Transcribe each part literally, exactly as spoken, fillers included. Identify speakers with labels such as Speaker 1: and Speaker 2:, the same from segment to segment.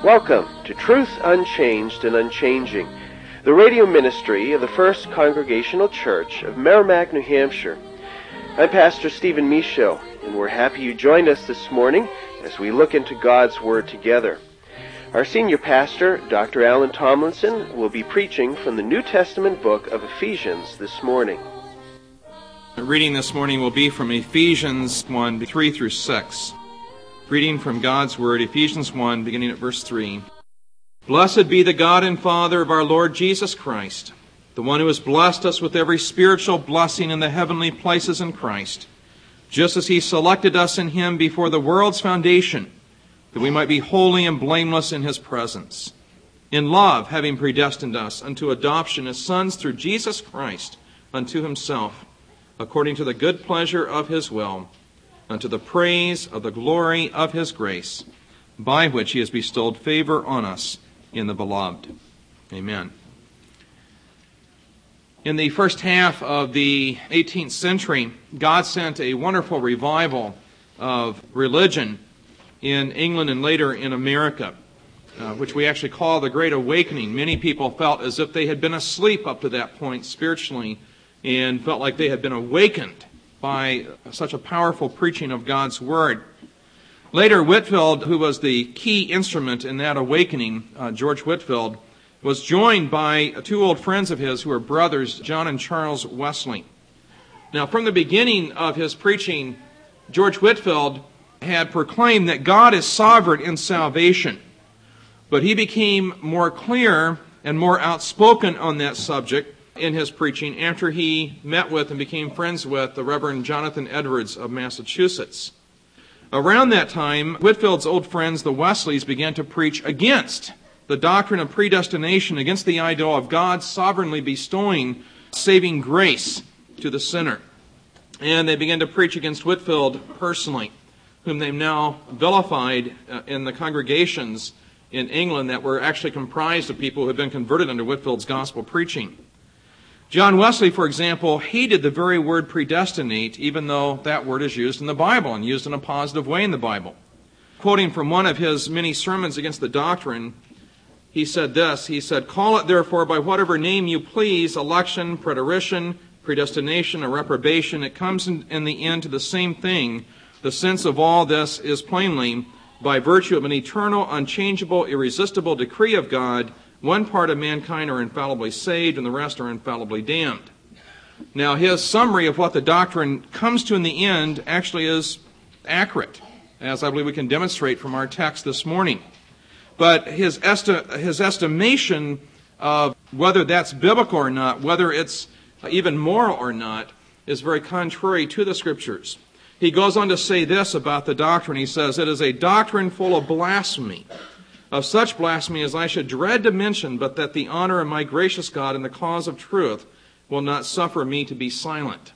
Speaker 1: Welcome to Truth Unchanged and Unchanging, the radio ministry of the First Congregational Church of Merrimack, New Hampshire. I'm Pastor Stephen Michaud, and we're happy you joined us this morning as we look into God's Word together. Our senior pastor, Doctor Alan Tomlinson, will be preaching from the New Testament book of Ephesians this morning.
Speaker 2: The reading this morning will be from Ephesians one, three through six. Reading from God's Word, Ephesians one, beginning at verse three. Blessed be the God and Father of our Lord Jesus Christ, the one who has blessed us with every spiritual blessing in the heavenly places in Christ, just as he selected us in him before the world's foundation, that we might be holy and blameless in his presence. In love, having predestined us unto adoption as sons through Jesus Christ unto himself, according to the good pleasure of his will, unto the praise of the glory of his grace, by which he has bestowed favor on us in the beloved. Amen. In the first half of the eighteenth century, God sent a wonderful revival of religion in England and later in America, uh, which we actually call the Great Awakening. Many people felt as if they had been asleep up to that point spiritually, and felt like they had been awakened by such a powerful preaching of God's Word. Later, Whitefield, who was the key instrument in that awakening, uh, George Whitefield, was joined by two old friends of his who were brothers, John and Charles Wesley. Now, from the beginning of his preaching, George Whitefield had proclaimed that God is sovereign in salvation, but he became more clear and more outspoken on that subject in his preaching after he met with and became friends with the Reverend Jonathan Edwards of Massachusetts. Around that time, Whitefield's old friends, the Wesleys, began to preach against the doctrine of predestination, against the idea of God sovereignly bestowing saving grace to the sinner. And they began to preach against Whitefield personally, whom they now vilified in the congregations in England that were actually comprised of people who had been converted under Whitefield's gospel preaching. John Wesley, for example, hated the very word predestinate, even though that word is used in the Bible and used in a positive way in the Bible. Quoting from one of his many sermons against the doctrine, he said this, he said, "Call it therefore by whatever name you please, election, preterition, predestination, or reprobation, it comes in, in the end to the same thing. The sense of all this is plainly, by virtue of an eternal, unchangeable, irresistible decree of God, one part of mankind are infallibly saved and the rest are infallibly damned." Now, his summary of what the doctrine comes to in the end actually is accurate, as I believe we can demonstrate from our text this morning. But his, esti- his estimation of whether that's biblical or not, whether it's even moral or not, is very contrary to the Scriptures. He goes on to say this about the doctrine. He says, "It is a doctrine full of blasphemy, of such blasphemy as I should dread to mention, but that the honor of my gracious God in the cause of truth will not suffer me to be silent."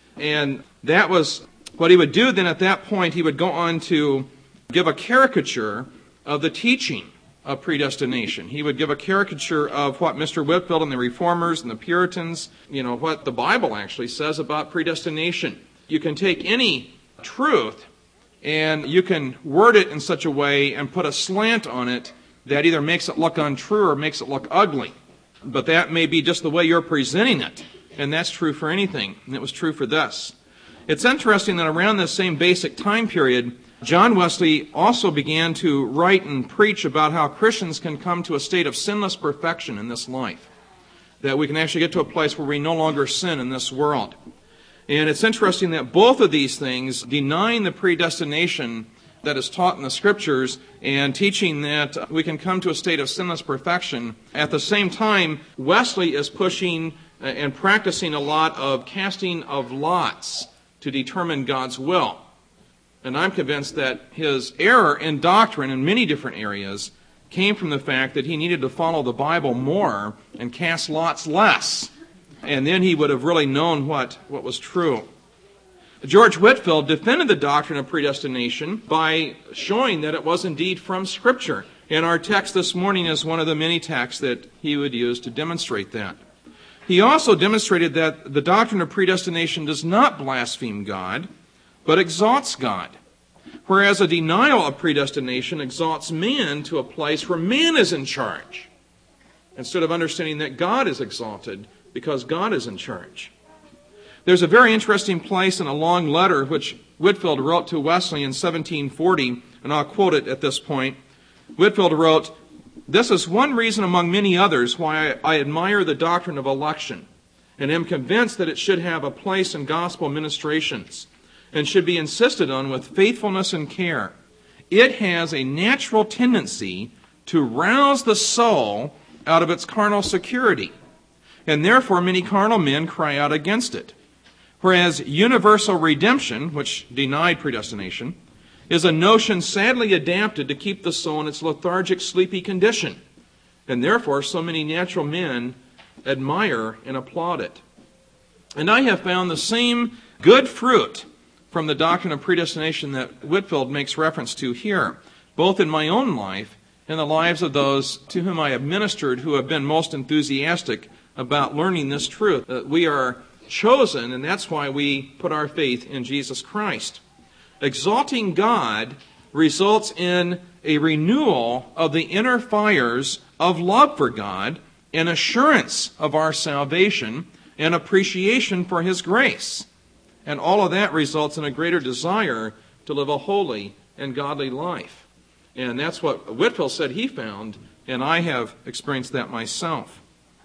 Speaker 2: And that was what he would do then at that point. He would go on to give a caricature of the teaching of predestination. He would give a caricature of what Mister Whitefield and the Reformers and the Puritans, you know, what the Bible actually says about predestination. You can take any truth and you can word it in such a way and put a slant on it that either makes it look untrue or makes it look ugly. But that may be just the way you're presenting it. And that's true for anything. And it was true for this. It's interesting that around this same basic time period, John Wesley also began to write and preach about how Christians can come to a state of sinless perfection in this life. That we can actually get to a place where we no longer sin in this world. And it's interesting that both of these things, denying the predestination that is taught in the Scriptures and teaching that we can come to a state of sinless perfection, at the same time, Wesley is pushing and practicing a lot of casting of lots to determine God's will. And I'm convinced that his error in doctrine in many different areas came from the fact that he needed to follow the Bible more and cast lots less. And then he would have really known what, what was true. George Whitefield defended the doctrine of predestination by showing that it was indeed from Scripture. And our text this morning is one of the many texts that he would use to demonstrate that. He also demonstrated that the doctrine of predestination does not blaspheme God, but exalts God. Whereas a denial of predestination exalts man to a place where man is in charge, instead of understanding that God is exalted because God is in charge. There's a very interesting place in a long letter which Whitefield wrote to Wesley in seventeen forty, and I'll quote it at this point. Whitefield wrote, "This is one reason among many others why I, I admire the doctrine of election, and am convinced that it should have a place in gospel ministrations, and should be insisted on with faithfulness and care. It has a natural tendency to rouse the soul out of its carnal security, and therefore many carnal men cry out against it. Whereas universal redemption, which denied predestination, is a notion sadly adapted to keep the soul in its lethargic, sleepy condition, and therefore so many natural men admire and applaud it. And I have found the same good fruit from the doctrine of predestination that Whitefield makes reference to here, both in my own life and the lives of those to whom I have ministered who have been most enthusiastic about learning this truth. That we are chosen, and that's why we put our faith in Jesus Christ. Exalting God results in a renewal of the inner fires of love for God, an assurance of our salvation, and appreciation for His grace. And all of that results in a greater desire to live a holy and godly life. And that's what Whitefield said he found, and I have experienced that myself.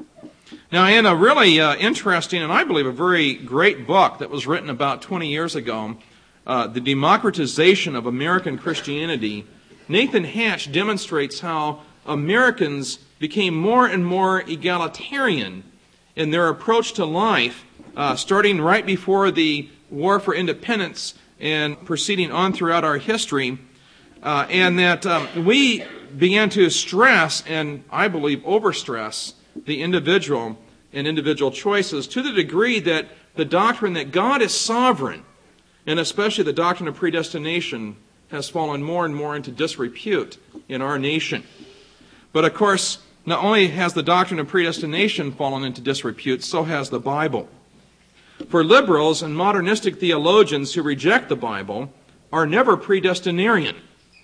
Speaker 2: Now, in a really uh, interesting and I believe a very great book that was written about twenty years ago, uh, The Democratization of American Christianity, Nathan Hatch demonstrates how Americans became more and more egalitarian in their approach to life, uh, starting right before the War for Independence and proceeding on throughout our history, uh, and that um, we began to stress, and I believe overstress, the individual and individual choices to the degree that the doctrine that God is sovereign, and especially the doctrine of predestination, has fallen more and more into disrepute in our nation. But of course, not only has the doctrine of predestination fallen into disrepute, so has the Bible. For liberals and modernistic theologians who reject the Bible are never predestinarian.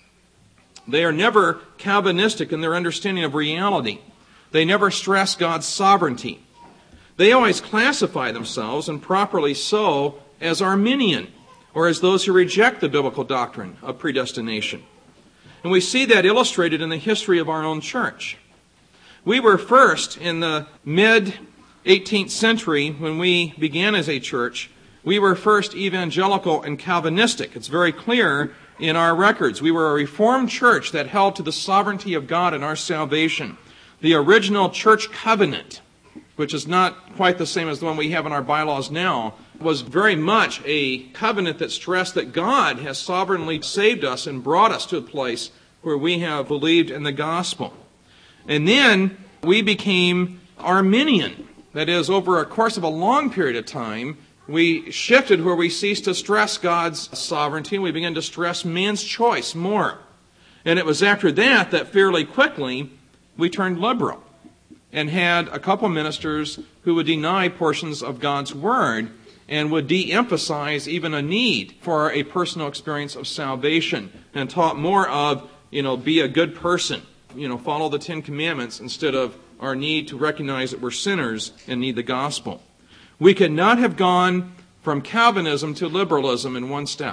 Speaker 2: They are never Calvinistic in their understanding of reality. They never stress God's sovereignty. They always classify themselves, and properly so, as Arminian, or as those who reject the biblical doctrine of predestination. And we see that illustrated in the history of our own church. We were first in the mid-eighteenth century, when we began as a church, we were first evangelical and Calvinistic. It's very clear in our records. We were a Reformed church that held to the sovereignty of God in our salvation. The original church covenant, which is not quite the same as the one we have in our bylaws now, was very much a covenant that stressed that God has sovereignly saved us and brought us to a place where we have believed in the gospel. And then we became Arminian. That is, over a course of a long period of time, we shifted where we ceased to stress God's sovereignty, and we began to stress man's choice more. And it was after that that fairly quickly we turned liberal and had a couple ministers who would deny portions of God's Word and would de-emphasize even a need for a personal experience of salvation, and taught more of, you know, be a good person, you know, follow the Ten Commandments, instead of our need to recognize that we're sinners and need the gospel. We could not have gone from Calvinism to liberalism in one step.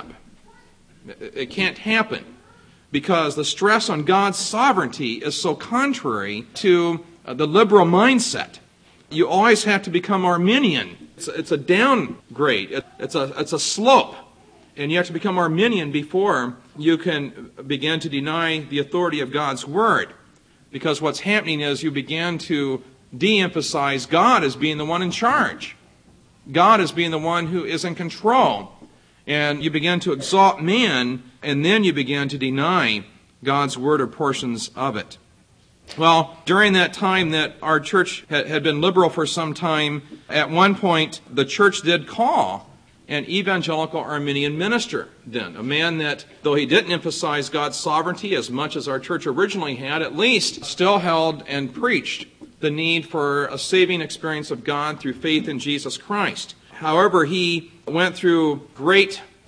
Speaker 2: It can't happen, because the stress on God's sovereignty is so contrary to the liberal mindset. You always have to become Arminian. It's, it's a downgrade. It, it's a it's a slope. And you have to become Arminian before you can begin to deny the authority of God's Word. Because what's happening is you begin to de-emphasize God as being the one in charge. God as being the one who is in control. And you begin to exalt man, and then you begin to deny God's Word or portions of it. Well, during that time that our church had been liberal for some time, at one point the church did call an evangelical Arminian minister then, a man that, though he didn't emphasize God's sovereignty as much as our church originally had, at least still held and preached the need for a saving experience of God through faith in Jesus Christ. However, he went through great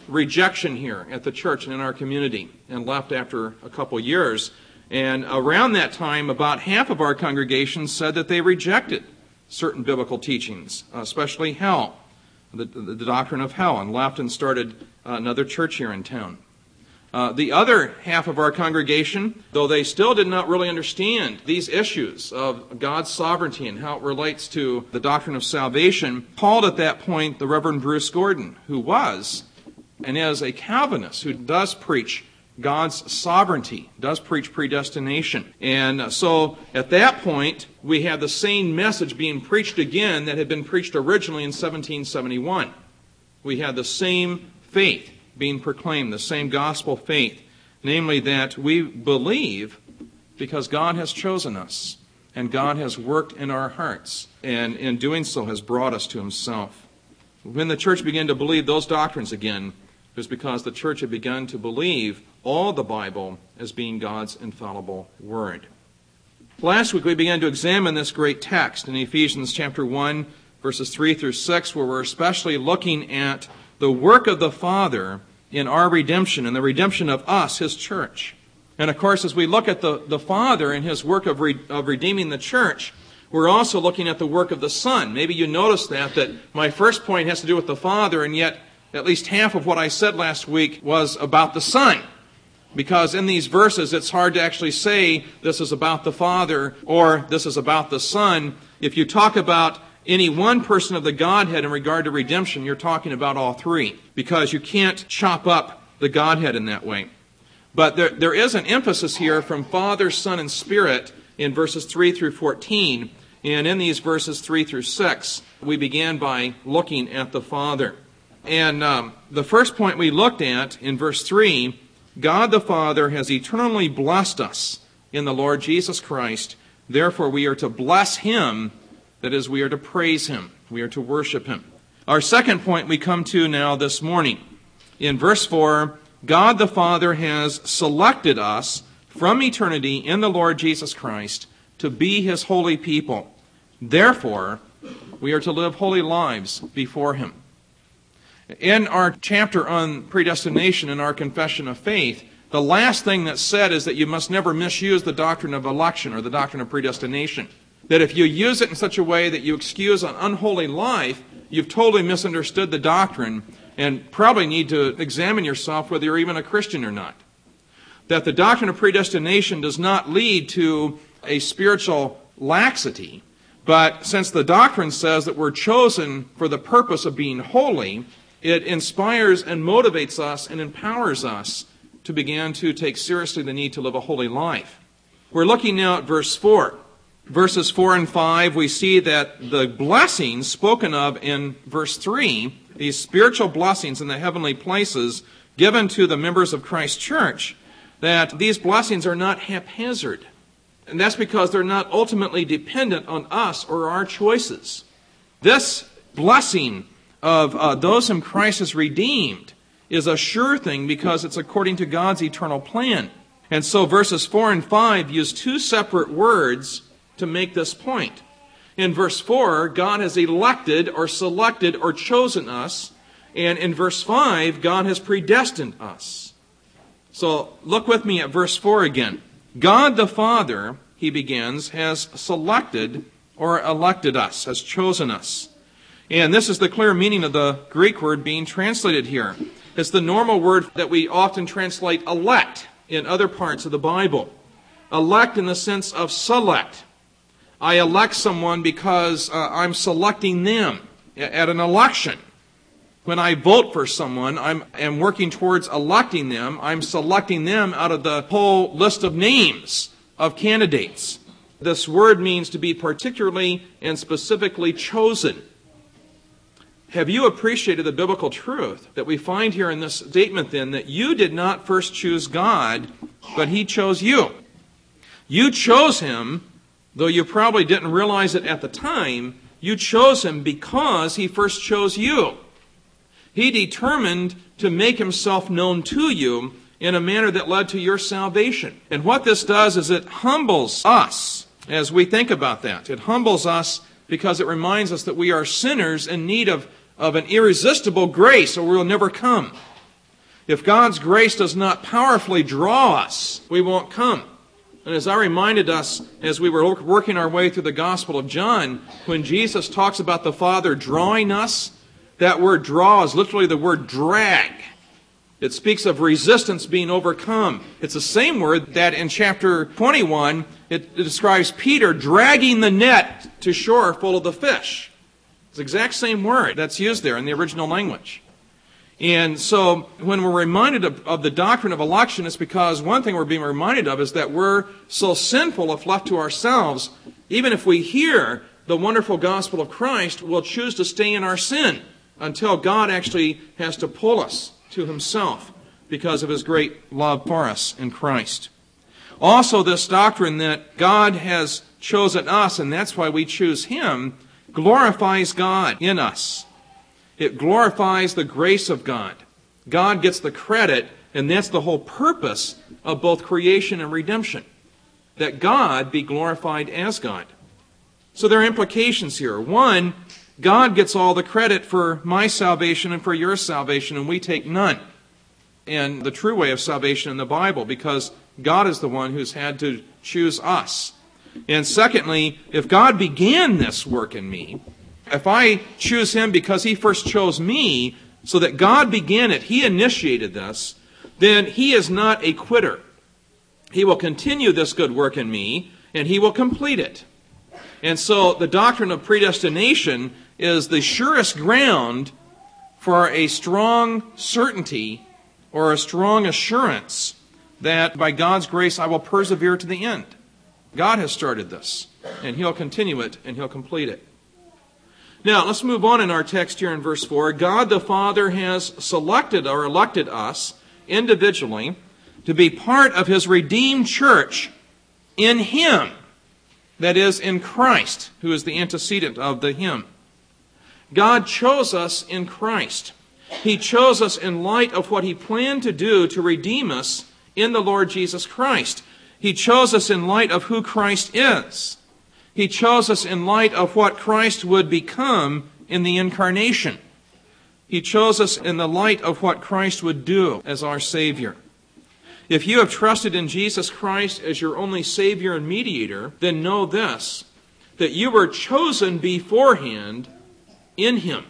Speaker 2: rejection here at the church and in our community, and left after a couple years. And around that time, about half of our congregation said that they rejected certain biblical teachings, especially hell, the, the, the doctrine of hell, and left and started another church here in town. Uh, the other half of our congregation, though they still did not really understand these issues of God's sovereignty and how it relates to the doctrine of salvation, called at that point the Reverend Bruce Gordon, who was and is a Calvinist who does preach God's sovereignty, does preach predestination. And so at that point, we had the same message being preached again that had been preached originally in seventeen seventy-one. We had the same faith being proclaimed, the same gospel faith, namely that we believe because God has chosen us and God has worked in our hearts, and in doing so has brought us to himself. When the church began to believe those doctrines again, it was because the church had begun to believe all the Bible as being God's infallible word. Last week we began to examine this great text in Ephesians chapter one, verses three through six, where we're especially looking at the work of the Father in our redemption and the redemption of us, his church. And of course, as we look at the, the Father and his work of, re, of redeeming the church, we're also looking at the work of the Son. Maybe you noticed that, that my first point has to do with the Father, and yet at least half of what I said last week was about the Son. Because in these verses, it's hard to actually say this is about the Father or this is about the Son. If you talk about any one person of the Godhead in regard to redemption, you're talking about all three, because you can't chop up the Godhead in that way. But there, there is an emphasis here from Father, Son, and Spirit in verses three through fourteen, and in these verses three through six, we began by looking at the Father. And um, the first point we looked at in verse three, God the Father has eternally blessed us in the Lord Jesus Christ, therefore we are to bless him. That is, we are to praise him. We are to worship him. Our second point we come to now this morning. In verse four, God the Father has selected us from eternity in the Lord Jesus Christ to be his holy people. Therefore, we are to live holy lives before him. In our chapter on predestination in our confession of faith, the last thing that's said is that you must never misuse the doctrine of election or the doctrine of predestination. That if you use it in such a way that you excuse an unholy life, you've totally misunderstood the doctrine and probably need to examine yourself whether you're even a Christian or not. That the doctrine of predestination does not lead to a spiritual laxity, but since the doctrine says that we're chosen for the purpose of being holy, it inspires and motivates us and empowers us to begin to take seriously the need to live a holy life. We're looking now at verse four. Verses four and five, we see that the blessings spoken of in verse three, these spiritual blessings in the heavenly places given to the members of Christ's church, that these blessings are not haphazard. And that's because they're not ultimately dependent on us or our choices. This blessing of uh, those whom Christ has redeemed is a sure thing because it's according to God's eternal plan. And so verses four and five use two separate words to make this point. In verse four, God has elected or selected or chosen us. And in verse five, God has predestined us. So look with me at verse four again. God the Father, he begins, has selected or elected us, has chosen us. And this is the clear meaning of the Greek word being translated here. It's the normal word that we often translate elect in other parts of the Bible. Elect in the sense of select. I elect someone because uh, I'm selecting them at an election. When I vote for someone, I'm am working towards electing them. I'm selecting them out of the whole list of names of candidates. This word means to be particularly and specifically chosen. Have you appreciated the biblical truth that we find here in this statement then, that you did not first choose God, but he chose you? You chose him. Though you probably didn't realize it at the time, you chose him because he first chose you. He determined to make himself known to you in a manner that led to your salvation. And what this does is it humbles us as we think about that. It humbles us because it reminds us that we are sinners in need of, of an irresistible grace or we'll never come. If God's grace does not powerfully draw us, we won't come. And as I reminded us as we were working our way through the Gospel of John, when Jesus talks about the Father drawing us, that word draw is literally the word drag. It speaks of resistance being overcome. It's the same word that in chapter twenty-one, it, it describes Peter dragging the net to shore full of the fish. It's the exact same word that's used there in the original language. And so when we're reminded of, of the doctrine of election, it's because one thing we're being reminded of is that we're so sinful if left to ourselves, even if we hear the wonderful gospel of Christ, we'll choose to stay in our sin until God actually has to pull us to himself because of his great love for us in Christ. Also, this doctrine that God has chosen us, and that's why we choose him, glorifies God in us. It glorifies the grace of God. God gets the credit, and that's the whole purpose of both creation and redemption, that God be glorified as God. So there are implications here. One, God gets all the credit for my salvation and for your salvation, and we take none. And the true way of salvation in the Bible, because God is the one who's had to choose us. And secondly, if God began this work in me, if I choose him because he first chose me, so that God began it, he initiated this, then he is not a quitter. He will continue this good work in me, and he will complete it. And so the doctrine of predestination is the surest ground for a strong certainty or a strong assurance that by God's grace I will persevere to the end. God has started this, and he'll continue it, and he'll complete it. Now, let's move on in our text here in verse four. God the Father has selected or elected us individually to be part of his redeemed church in him, that is, in Christ, who is the antecedent of the him. God chose us in Christ. He chose us in light of what he planned to do to redeem us in the Lord Jesus Christ. He chose us in light of who Christ is. He chose us in light of what Christ would become in the incarnation. He chose us in the light of what Christ would do as our Savior. If you have trusted in Jesus Christ as your only Savior and mediator, then know this, that you were chosen beforehand in him.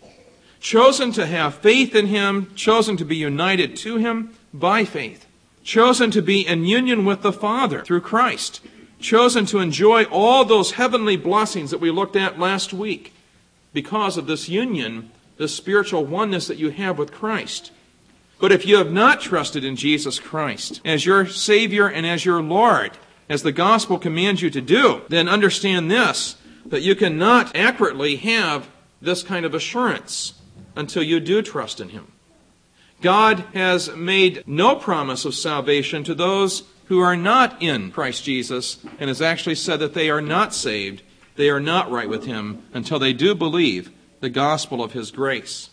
Speaker 2: Chosen to have faith in him, chosen to be united to him by faith. Chosen to be in union with the Father through Christ. Chosen to enjoy all those heavenly blessings that we looked at last week because of this union, this spiritual oneness that you have with Christ. But if you have not trusted in Jesus Christ as your Savior and as your Lord, as the gospel commands you to do, then understand this, that you cannot accurately have this kind of assurance until you do trust in him. God has made no promise of salvation to those who are not in Christ Jesus, and has actually said that they are not saved, they are not right with him, until they do believe the gospel of his grace.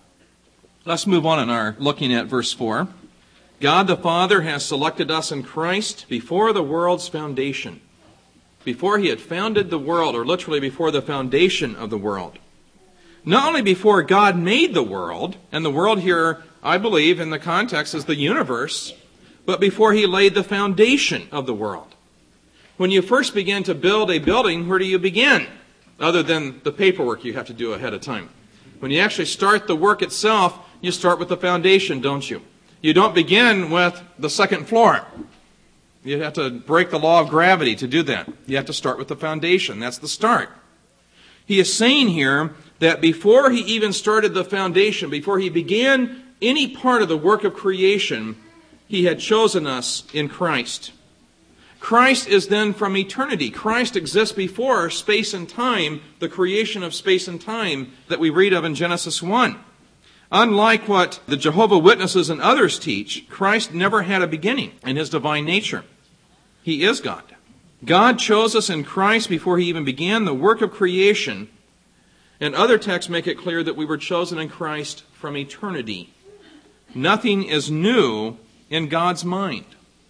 Speaker 2: Let's move on in our looking at verse four. God the Father has selected us in Christ before the world's foundation. Before he had founded the world, or literally before the foundation of the world. Not only before God made the world, and the world here, I believe, in the context is the universe, but before he laid the foundation of the world. When you first begin to build a building, where do you begin? Other than the paperwork you have to do ahead of time. When you actually start the work itself, you start with the foundation, don't you? You don't begin with the second floor. You have to break the law of gravity to do that. You have to start with the foundation. That's the start. He is saying here that before he even started the foundation, before he began any part of the work of creation, he had chosen us in Christ. Christ is then from eternity. Christ exists before space and time, the creation of space and time that we read of in Genesis one. Unlike what the Jehovah's Witnesses and others teach, Christ never had a beginning in his divine nature. He is God. God chose us in Christ before he even began the work of creation, and other texts make it clear that we were chosen in Christ from eternity. Nothing is new in God's mind.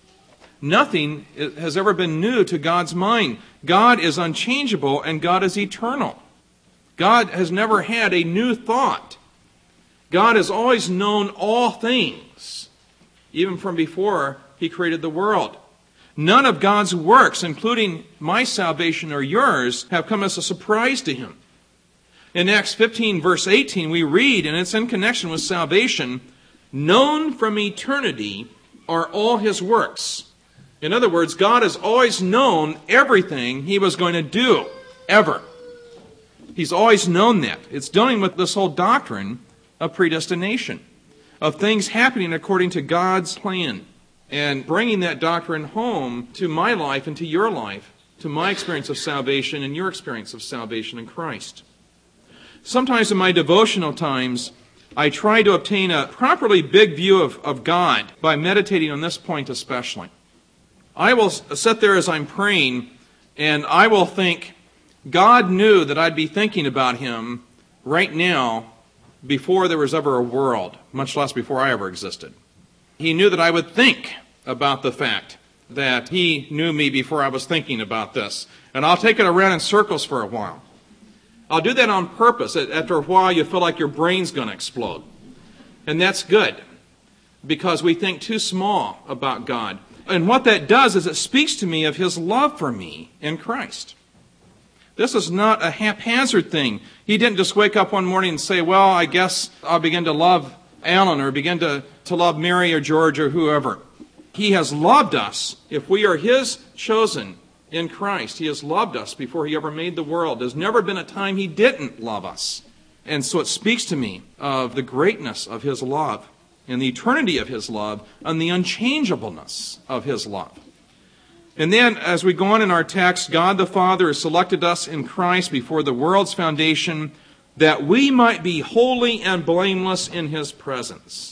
Speaker 2: Nothing has ever been new to God's mind. God is unchangeable and God is eternal. God has never had a new thought. God has always known all things, even from before He created the world. None of God's works, including my salvation or yours, have come as a surprise to Him. In Acts fifteen, verse eighteen, we read, and it's in connection with salvation, known from eternity are all His works. In other words, God has always known everything He was going to do, ever. He's always known that. It's dealing with this whole doctrine of predestination, of things happening according to God's plan, and bringing that doctrine home to my life and to your life, to my experience of salvation and your experience of salvation in Christ. Sometimes in my devotional times, I try to obtain a properly big view of, of God by meditating on this point especially. I will sit there as I'm praying, and I will think, God knew that I'd be thinking about Him right now before there was ever a world, much less before I ever existed. He knew that I would think about the fact that He knew me before I was thinking about this. And I'll take it around in circles for a while. I'll do that on purpose. After a while, you feel like your brain's going to explode. And that's good, because we think too small about God. And what that does is it speaks to me of His love for me in Christ. This is not a haphazard thing. He didn't just wake up one morning and say, well, I guess I'll begin to love Alan or begin to, to love Mary or George or whoever. He has loved us. If we are His chosen in Christ, He has loved us before He ever made the world. There's never been a time He didn't love us. And so it speaks to me of the greatness of His love and the eternity of His love and the unchangeableness of His love. And then, as we go on in our text, God the Father has selected us in Christ before the world's foundation that we might be holy and blameless in His presence.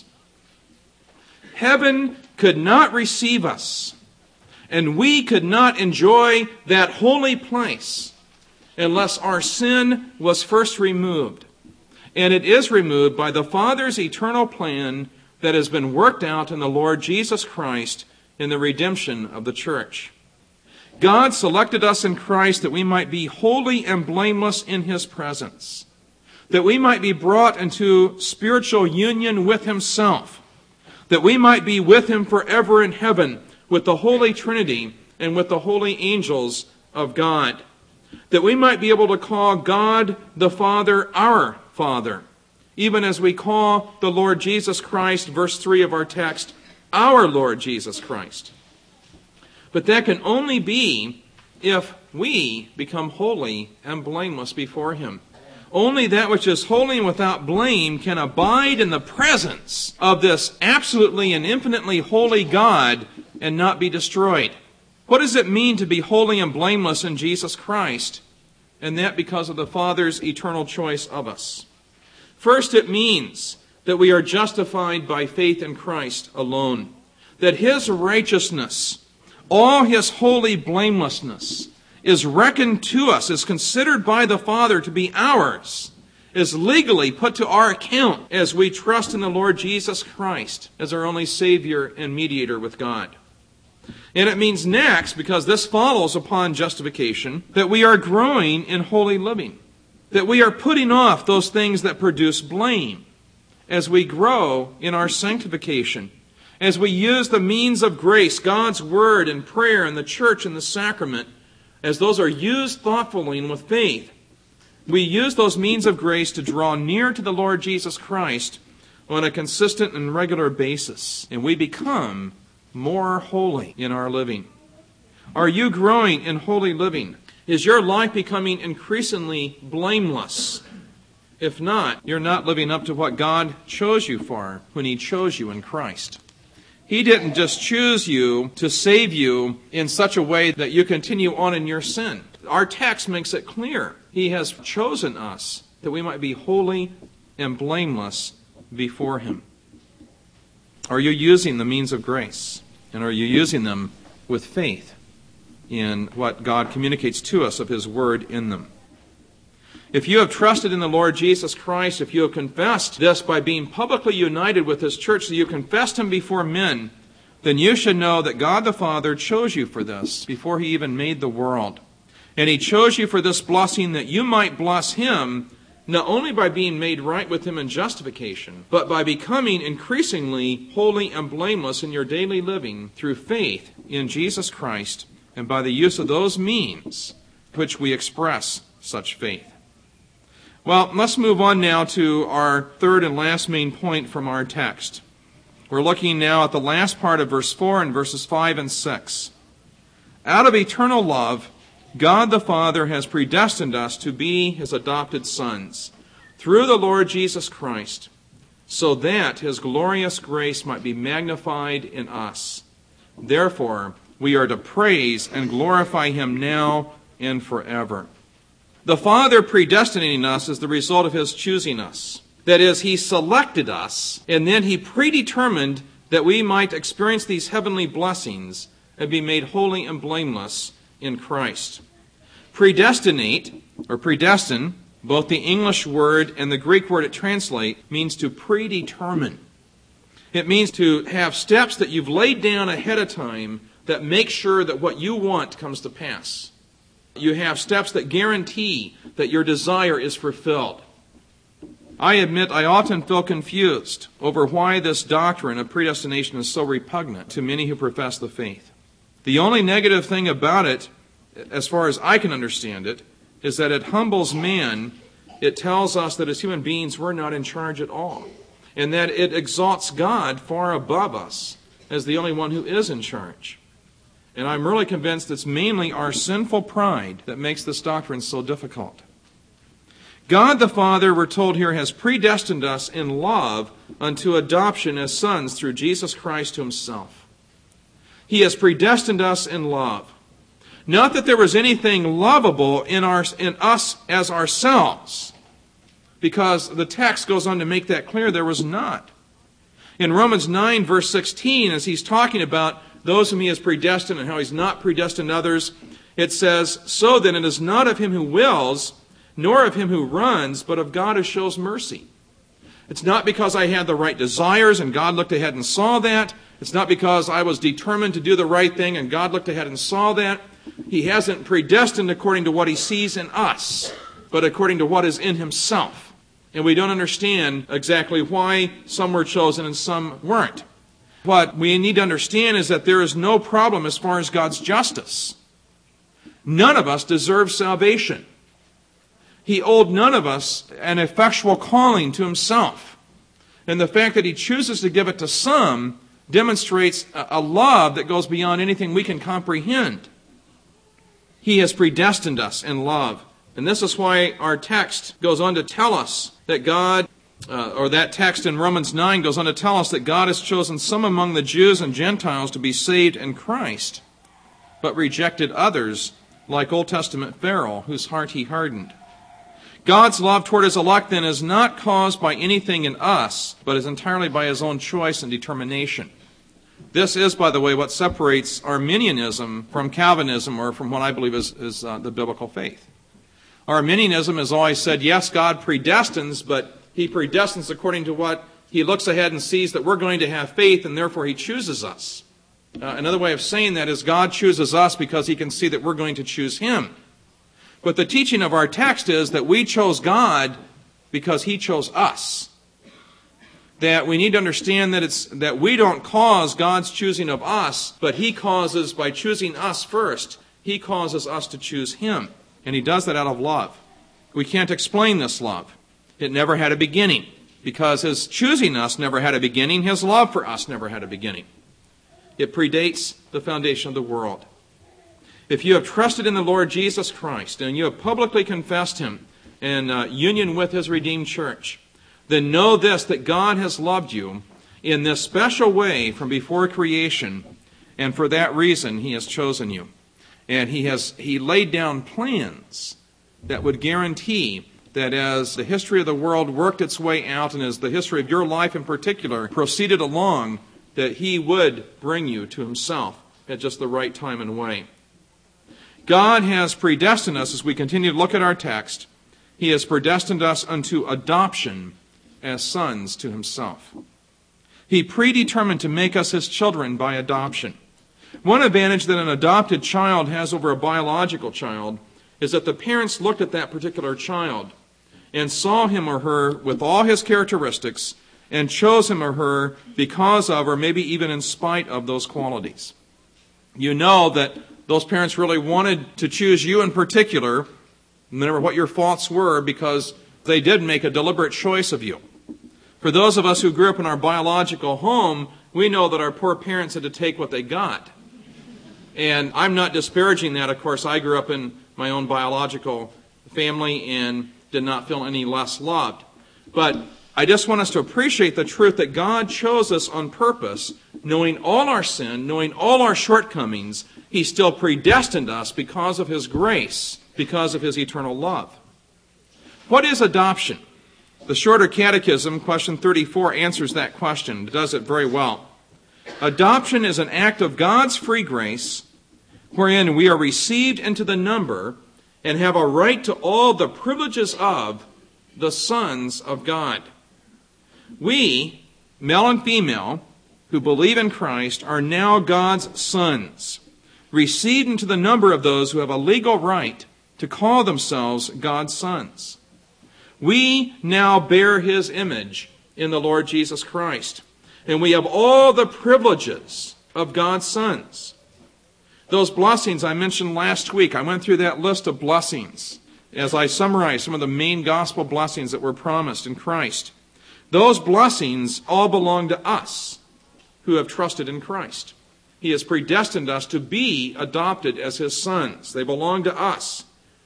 Speaker 2: Heaven could not receive us, and we could not enjoy that holy place unless our sin was first removed. And it is removed by the Father's eternal plan that has been worked out in the Lord Jesus Christ in the redemption of the church. God selected us in Christ that we might be holy and blameless in His presence, that we might be brought into spiritual union with Himself, that we might be with Him forever in heaven with the Holy Trinity and with the holy angels of God, that we might be able to call God the Father our Father, even as we call the Lord Jesus Christ, verse three of our text, our Lord Jesus Christ. But that can only be if we become holy and blameless before Him. Only that which is holy and without blame can abide in the presence of this absolutely and infinitely holy God and not be destroyed. What does it mean to be holy and blameless in Jesus Christ? And that because of the Father's eternal choice of us. First, it means that we are justified by faith in Christ alone. That His righteousness, all His holy blamelessness, is reckoned to us, is considered by the Father to be ours, is legally put to our account as we trust in the Lord Jesus Christ as our only Savior and mediator with God. And it means next, because this follows upon justification, that we are growing in holy living, that we are putting off those things that produce blame as we grow in our sanctification, as we use the means of grace, God's Word and prayer and the church and the sacrament, as those are used thoughtfully and with faith. We use those means of grace to draw near to the Lord Jesus Christ on a consistent and regular basis, and we become more holy in our living. Are you growing in holy living? Is your life becoming increasingly blameless? If not, you're not living up to what God chose you for when He chose you in Christ. He didn't just choose you to save you in such a way that you continue on in your sin. Our text makes it clear. He has chosen us that we might be holy and blameless before Him. Are you using the means of grace? And are you using them with faith in what God communicates to us of His Word in them? If you have trusted in the Lord Jesus Christ, if you have confessed this by being publicly united with His church, so you confessed Him before men, then you should know that God the Father chose you for this before He even made the world. And He chose you for this blessing that you might bless Him not only by being made right with him in justification, but by becoming increasingly holy and blameless in your daily living through faith in Jesus Christ and by the use of those means which we express such faith. Well, let's move on now to our third and last main point from our text. We're looking now at the last part of verse four and verses five and six. Out of eternal love, God the Father has predestined us to be his adopted sons through the Lord Jesus Christ, so that his glorious grace might be magnified in us. Therefore, we are to praise and glorify him now and forever. The Father predestinating us is the result of his choosing us. That is, he selected us, and then he predetermined that we might experience these heavenly blessings and be made holy and blameless in Christ. Predestinate, or predestine, both the English word and the Greek word it translates, means to predetermine. It means to have steps that you've laid down ahead of time that make sure that what you want comes to pass. You have steps that guarantee that your desire is fulfilled. I admit I often feel confused over why this doctrine of predestination is so repugnant to many who profess the faith. The only negative thing about it, as far as I can understand it, is that it humbles man. It tells us that as human beings we're not in charge at all, and that it exalts God far above us as the only one who is in charge. And I'm really convinced it's mainly our sinful pride that makes this doctrine so difficult. God the Father, we're told here, has predestined us in love unto adoption as sons through Jesus Christ to himself. He has predestined us in love. Not that there was anything lovable in, our, in us as ourselves, because the text goes on to make that clear there was not. In Romans nine, verse sixteen, as he's talking about those whom he has predestined and how he's not predestined others, it says, "So then it is not of him who wills, nor of him who runs, but of God who shows mercy." It's not because I had the right desires and God looked ahead and saw that. It's not because I was determined to do the right thing and God looked ahead and saw that. He hasn't predestined according to what he sees in us, but according to what is in himself. And we don't understand exactly why some were chosen and some weren't. What we need to understand is that there is no problem as far as God's justice. None of us deserve salvation. He owed none of us an effectual calling to himself. And the fact that he chooses to give it to some demonstrates a love that goes beyond anything we can comprehend. He has predestined us in love. And this is why our text goes on to tell us that God, uh, or that text in Romans nine goes on to tell us that God has chosen some among the Jews and Gentiles to be saved in Christ, but rejected others, like Old Testament Pharaoh, whose heart he hardened. God's love toward his elect, then, is not caused by anything in us, but is entirely by his own choice and determination. This is, by the way, what separates Arminianism from Calvinism, or from what I believe is, is uh, the biblical faith. Arminianism has always said, yes, God predestines, but he predestines according to what he looks ahead and sees that we're going to have faith, and therefore he chooses us. Uh, another way of saying that is God chooses us because he can see that we're going to choose him. But the teaching of our text is that we chose God because he chose us. That we need to understand that it's that we don't cause God's choosing of us, but he causes, by choosing us first, he causes us to choose him. And he does that out of love. We can't explain this love. It never had a beginning. Because his choosing us never had a beginning, his love for us never had a beginning. It predates the foundation of the world. If you have trusted in the Lord Jesus Christ and you have publicly confessed him in uh, union with his redeemed church, then know this, that God has loved you in this special way from before creation, and for that reason he has chosen you. And he has he laid down plans that would guarantee that as the history of the world worked its way out, and as the history of your life in particular proceeded along, that he would bring you to himself at just the right time and way. God has predestined us, as we continue to look at our text, he has predestined us unto adoption as sons to himself. He predetermined to make us his children by adoption. One advantage that an adopted child has over a biological child is that the parents looked at that particular child and saw him or her with all his characteristics and chose him or her because of, or maybe even in spite of, those qualities. You know that those parents really wanted to choose you in particular, no matter what your faults were, because they did make a deliberate choice of you. For those of us who grew up in our biological home, we know that our poor parents had to take what they got. And I'm not disparaging that. Of course, I grew up in my own biological family and did not feel any less loved. But I just want us to appreciate the truth that God chose us on purpose, knowing all our sin, knowing all our shortcomings. He still predestined us because of His grace, because of His eternal love. What is adoption? The Shorter Catechism, question thirty-four, answers that question. It does it very well. Adoption is an act of God's free grace, wherein we are received into the number and have a right to all the privileges of the sons of God. We, male and female, who believe in Christ, are now God's sons, received into the number of those who have a legal right to call themselves God's sons. We now bear His image in the Lord Jesus Christ, and we have all the privileges of God's sons. Those blessings I mentioned last week, I went through that list of blessings as I summarized some of the main gospel blessings that were promised in Christ. Those blessings all belong to us who have trusted in Christ. He has predestined us to be adopted as His sons. They belong to us.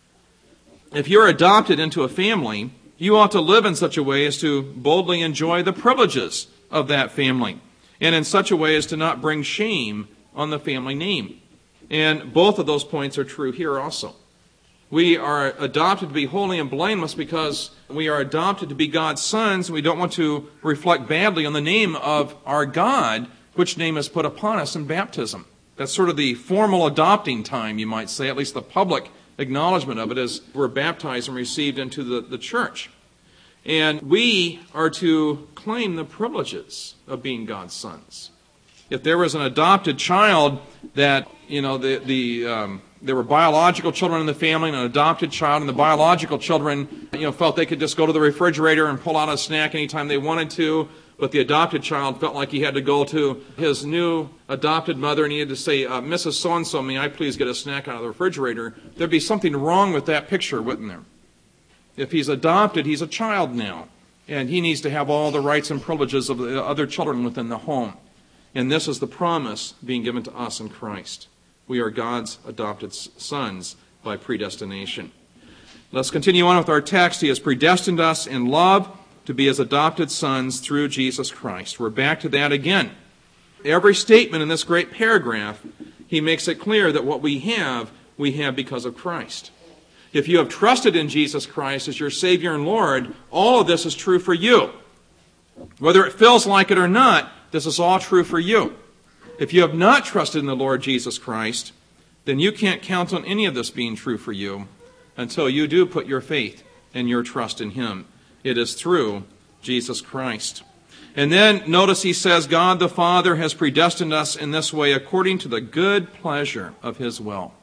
Speaker 2: If you're adopted into a family, you ought to live in such a way as to boldly enjoy the privileges of that family, and in such a way as to not bring shame on the family name. And both of those points are true here also. We are adopted to be holy and blameless because we are adopted to be God's sons. We don't want to reflect badly on the name of our God, which name is put upon us in baptism. That's sort of the formal adopting time, you might say, at least the public acknowledgement of it as we're baptized and received into the, the church. And we are to claim the privileges of being God's sons. If there was an adopted child that, you know, the, the um, there were biological children in the family and an adopted child, and the biological children, you know, felt they could just go to the refrigerator and pull out a snack anytime they wanted to, but the adopted child felt like he had to go to his new adopted mother and he had to say, uh, Missus So-and-so, may I please get a snack out of the refrigerator? There'd be something wrong with that picture, wouldn't there? If he's adopted, he's a child now, and he needs to have all the rights and privileges of the other children within the home. And this is the promise being given to us in Christ. We are God's adopted sons by predestination. Let's continue on with our text. He has predestined us in love to be His adopted sons through Jesus Christ. We're back to that again. Every statement in this great paragraph, he makes it clear that what we have, we have because of Christ. If you have trusted in Jesus Christ as your Savior and Lord, all of this is true for you. Whether it feels like it or not, this is all true for you. If you have not trusted in the Lord Jesus Christ, then you can't count on any of this being true for you until you do put your faith and your trust in Him. It is through Jesus Christ. And then notice he says, God the Father has predestined us in this way according to the good pleasure of His will.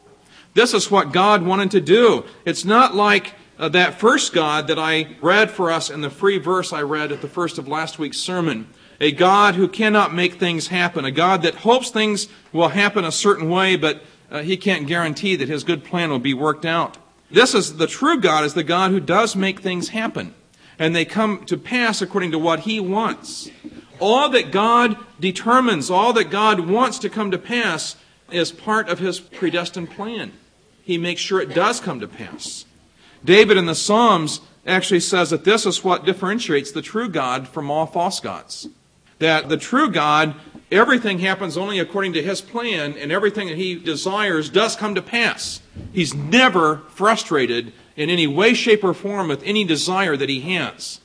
Speaker 2: This is what God wanted to do. It's not like uh, that first God that I read for us in the free verse I read at the first of last week's sermon. A God who cannot make things happen. A God that hopes things will happen a certain way, but uh, He can't guarantee that His good plan will be worked out. This is the true God, is the God who does make things happen. And they come to pass according to what He wants. All that God determines, all that God wants to come to pass is part of His predestined plan. He makes sure it does come to pass. David in the Psalms actually says that this is what differentiates the true God from all false gods. That the true God, everything happens only according to His plan, and everything that He desires does come to pass. He's never frustrated in any way, shape, or form with any desire that He has.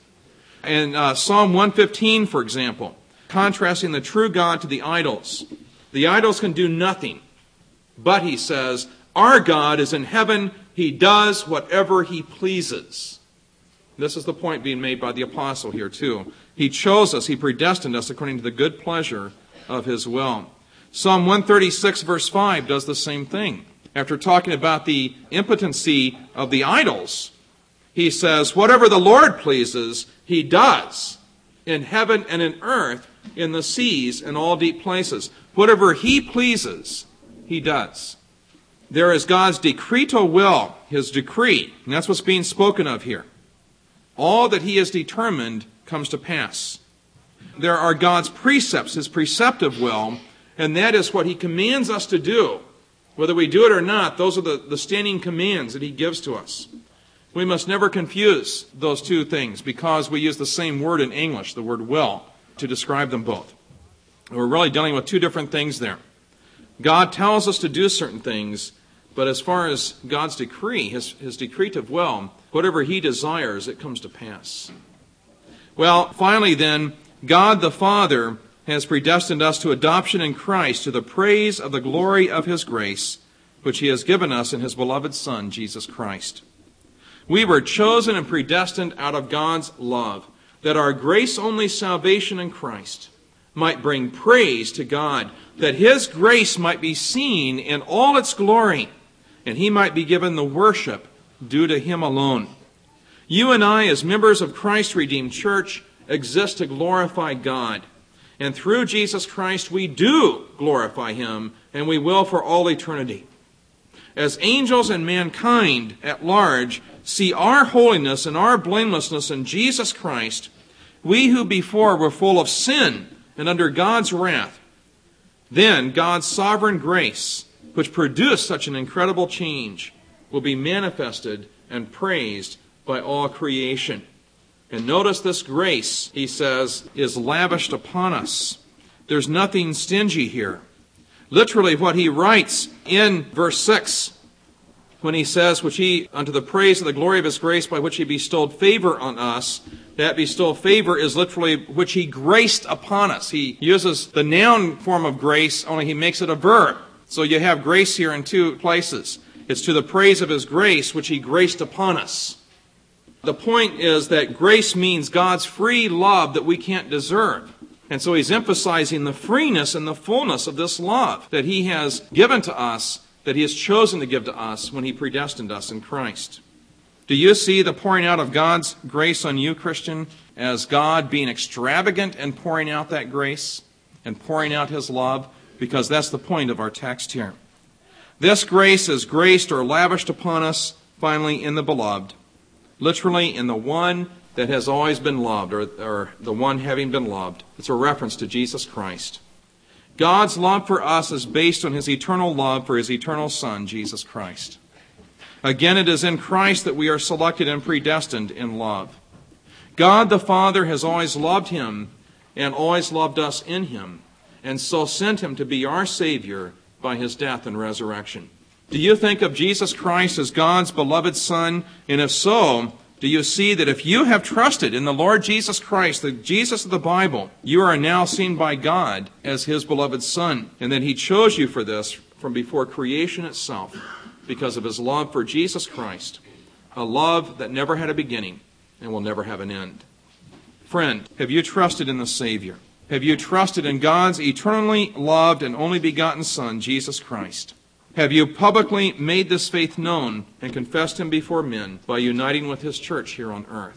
Speaker 2: In uh, Psalm one fifteen, for example, contrasting the true God to the idols. The idols can do nothing. But, he says, our God is in heaven. He does whatever He pleases. This is the point being made by the apostle here too. He chose us, He predestined us according to the good pleasure of His will. Psalm one thirty-six verse five does the same thing. After talking about the impotency of the idols, he says, whatever the Lord pleases, he does, in heaven and in earth, in the seas and all deep places. Whatever he pleases, he does. There is God's decretal will, his decree, and that's what's being spoken of here. All that he has determined comes to pass. There are God's precepts, his preceptive will, and that is what he commands us to do. Whether we do it or not, those are the, the standing commands that he gives to us. We must never confuse those two things because we use the same word in English, the word will, to describe them both. We're really dealing with two different things there. God tells us to do certain things, but as far as God's decree, his, his decretive will, whatever he desires, it comes to pass. Well, finally then, God the Father has predestined us to adoption in Christ to the praise of the glory of his grace, which he has given us in his beloved Son, Jesus Christ. We were chosen and predestined out of God's love, that our grace-only salvation in Christ might bring praise to God, that his grace might be seen in all its glory, and he might be given the worship due to him alone. You and I, as members of Christ's redeemed church, exist to glorify God. And through Jesus Christ, we do glorify him, and we will for all eternity. As angels and mankind at large see our holiness and our blamelessness in Jesus Christ, we who before were full of sin and under God's wrath, then God's sovereign grace, which produced such an incredible change, will be manifested and praised by all creation. And notice this grace, he says, is lavished upon us. There's nothing stingy here. Literally what he writes in verse six, when he says, which he, unto the praise of the glory of his grace, by which he bestowed favor on us, that bestowed favor is literally which he graced upon us. He uses the noun form of grace, only he makes it a verb. So you have grace here in two places. It's to the praise of his grace, which he graced upon us. The point is that grace means God's free love that we can't deserve. And so he's emphasizing the freeness and the fullness of this love that he has given to us, that he has chosen to give to us when he predestined us in Christ. Do you see the pouring out of God's grace on you, Christian, as God being extravagant and pouring out that grace and pouring out his love? Because that's the point of our text here. This grace is graced or lavished upon us, finally, in the beloved. Literally, in the one that has always been loved, or, or the one having been loved. It's a reference to Jesus Christ. God's love for us is based on his eternal love for his eternal Son, Jesus Christ. Again, it is in Christ that we are selected and predestined in love. God the Father has always loved him and always loved us in him, and so sent him to be our Savior by his death and resurrection. Do you think of Jesus Christ as God's beloved Son? And if so, do you see that if you have trusted in the Lord Jesus Christ, the Jesus of the Bible, you are now seen by God as his beloved Son, and that he chose you for this from before creation itself because of his love for Jesus Christ, a love that never had a beginning and will never have an end. Friend, have you trusted in the Savior? Have you trusted in God's eternally loved and only begotten Son, Jesus Christ? Have you publicly made this faith known and confessed him before men by uniting with his church here on earth?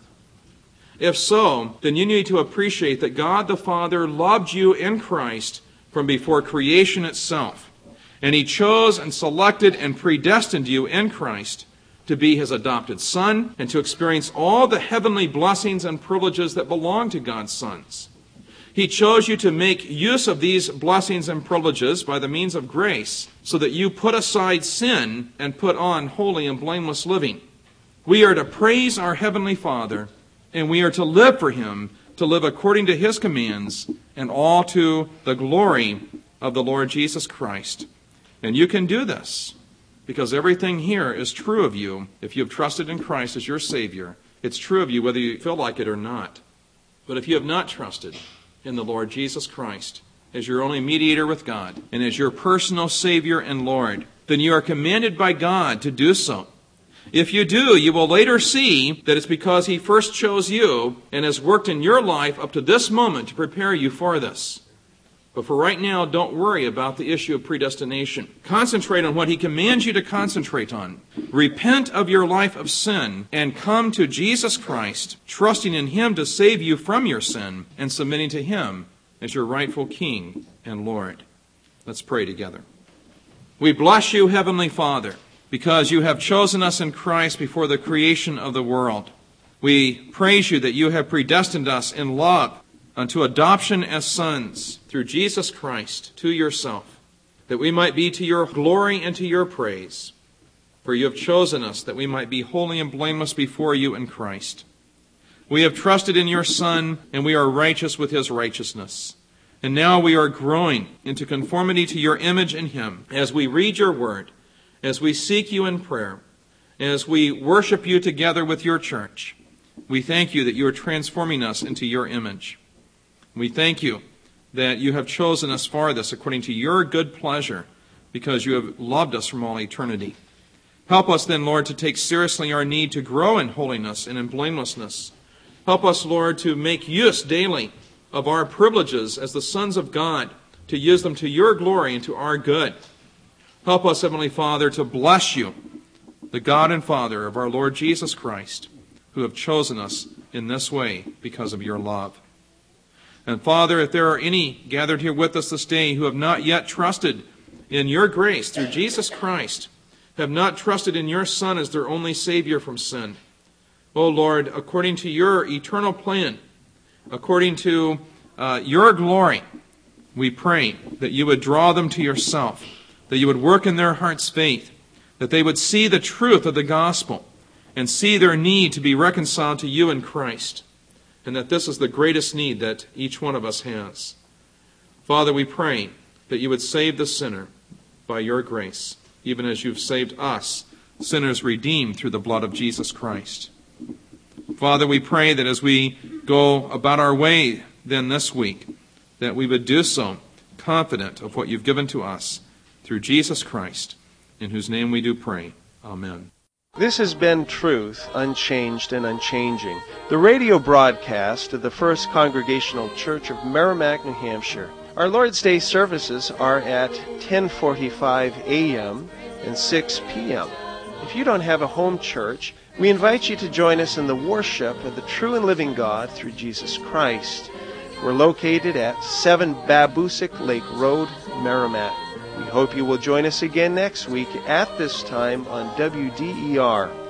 Speaker 2: If so, then you need to appreciate that God the Father loved you in Christ from before creation itself, and he chose and selected and predestined you in Christ to be his adopted son and to experience all the heavenly blessings and privileges that belong to God's sons. He chose you to make use of these blessings and privileges by the means of grace, so that you put aside sin and put on holy and blameless living. We are to praise our Heavenly Father, and we are to live for him, to live according to his commands, and all to the glory of the Lord Jesus Christ. And you can do this, because everything here is true of you if you have trusted in Christ as your Savior. It's true of you whether you feel like it or not. But if you have not trusted in the Lord Jesus Christ as your only mediator with God and as your personal Savior and Lord, then you are commanded by God to do so. If you do, you will later see that it's because he first chose you and has worked in your life up to this moment to prepare you for this. But for right now, don't worry about the issue of predestination. Concentrate on what he commands you to concentrate on. Repent of your life of sin and come to Jesus Christ, trusting in him to save you from your sin and submitting to him as your rightful King and Lord. Let's pray together. We bless you, Heavenly Father, because you have chosen us in Christ before the creation of the world. We praise you that you have predestined us in love unto adoption as sons through Jesus Christ to yourself, that we might be to your glory and to your praise. For you have chosen us that we might be holy and blameless before you in Christ. We have trusted in your Son, and we are righteous with his righteousness. And now we are growing into conformity to your image in him as we read your word, as we seek you in prayer, as we worship you together with your church. We thank you that you are transforming us into your image. We thank you that you have chosen us for this according to your good pleasure, because you have loved us from all eternity. Help us then, Lord, to take seriously our need to grow in holiness and in blamelessness. Help us, Lord, to make use daily of our privileges as the sons of God, to use them to your glory and to our good. Help us, Heavenly Father, to bless you, the God and Father of our Lord Jesus Christ, who have chosen us in this way because of your love. And Father, if there are any gathered here with us this day who have not yet trusted in your grace through Jesus Christ, have not trusted in your Son as their only Savior from sin, O Lord, according to your eternal plan, according to uh, your glory, we pray that you would draw them to yourself, that you would work in their hearts' faith, that they would see the truth of the gospel and see their need to be reconciled to you in Christ, and that this is the greatest need that each one of us has. Father, we pray that you would save the sinner by your grace, even as you've saved us, sinners redeemed through the blood of Jesus Christ. Father, we pray that as we go about our way then this week, that we would do so confident of what you've given to us through Jesus Christ, in whose name we do pray. Amen.
Speaker 1: This has been Truth, Unchanged and Unchanging, the radio broadcast of the First Congregational Church of Merrimack, New Hampshire. Our Lord's Day services are at ten forty-five a.m. and six p.m. If you don't have a home church, we invite you to join us in the worship of the true and living God through Jesus Christ. We're located at seven Babusick Lake Road, Merrimack. We hope you will join us again next week at this time on W D E R.